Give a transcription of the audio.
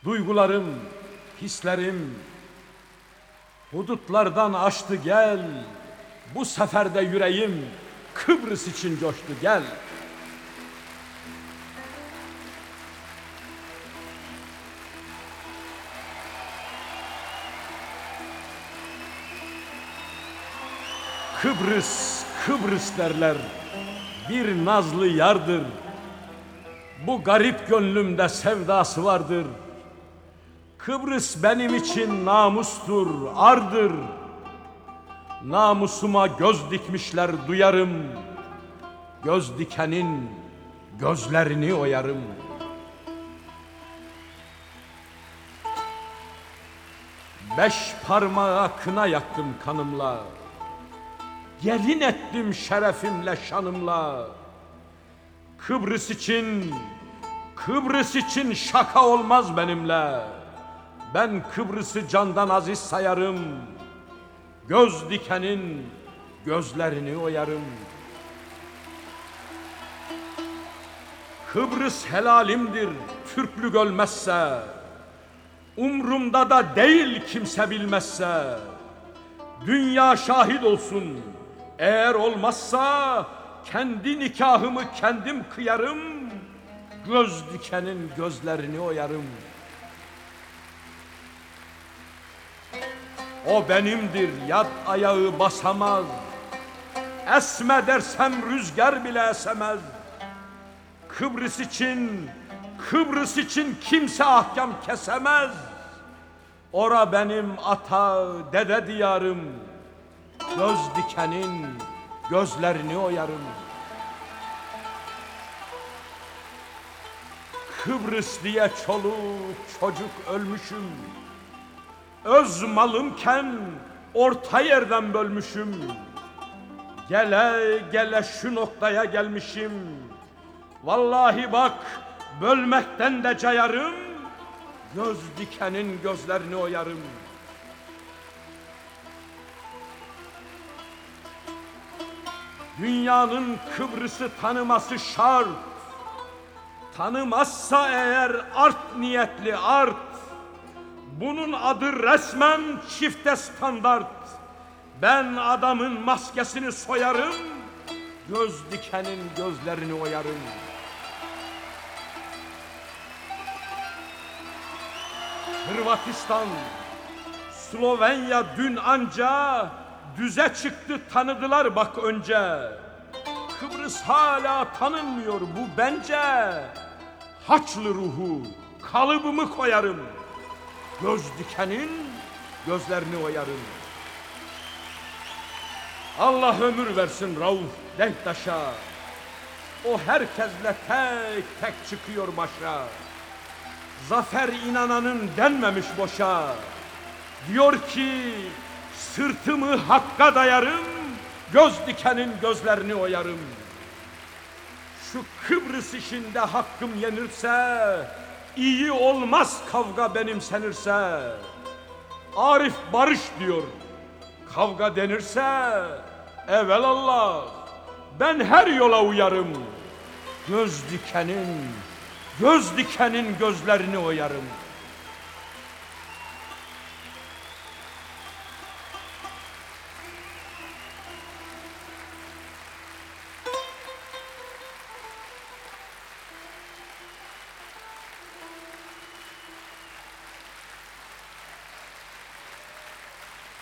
Duygularım, hislerim hudutlardan aştı gel. Bu sefer de yüreğim Kıbrıs için coştu gel. Kıbrıs, Kıbrıs derler, bir nazlı yardır. Bu garip gönlümde sevdası vardır. Kıbrıs benim için namustur, ardır. Namusuma göz dikmişler duyarım. Göz dikenin gözlerini oyarım. Beş parmağa kına yaktım kanımla. Gelin ettim şerefimle, şanımla. Kıbrıs için, Kıbrıs için şaka olmaz benimle. Ben Kıbrıs'ı candan aziz sayarım. Göz dikenin gözlerini oyarım. Kıbrıs helalimdir, Türklük ölmezse. Umrumda da değil kimse bilmezse. Dünya şahit olsun. Eğer olmazsa kendi nikahımı kendim kıyarım. Göz dikenin gözlerini oyarım. O benimdir, yad ayağı basamaz. Esme dersem rüzgar bile esemez. Kıbrıs için, Kıbrıs için kimse ahkam kesemez. Ora benim ata, dede diyarım. Göz dikenin gözlerini oyarım. Kıbrıs diye çoluk çocuk ölmüşüm. Öz malımken orta yerden bölmüşüm. Gele gele şu noktaya gelmişim. Vallahi bak bölmekten de cayarım. Göz dikenin gözlerini oyarım. Dünyanın Kıbrıs'ı tanıması şart. Tanımazsa eğer art niyetli art. Bunun adı resmen çifte standart. Ben adamın maskesini soyarım. Göz dikenin gözlerini oyarım. Hırvatistan, Slovenya dün anca düze çıktı, tanıdılar bak önce. Kıbrıs hala tanınmıyor, bu bence. Haçlı ruhu kalıbımı koyarım. Göz dikenin gözlerini oyarım. Allah ömür versin Rauf Denktaş'a. O herkesle tek tek çıkıyor başa. Zafer inananın denmemiş boşa. Diyor ki sırtımı hakka dayarım. Göz dikenin gözlerini oyarım. Şu Kıbrıs işinde hakkım yenirse, iyi olmaz kavga benimsenirse. Arif barış diyor, kavga denirse, evelallah ben her yola uyarım. Göz dikenin gözlerini oyarım.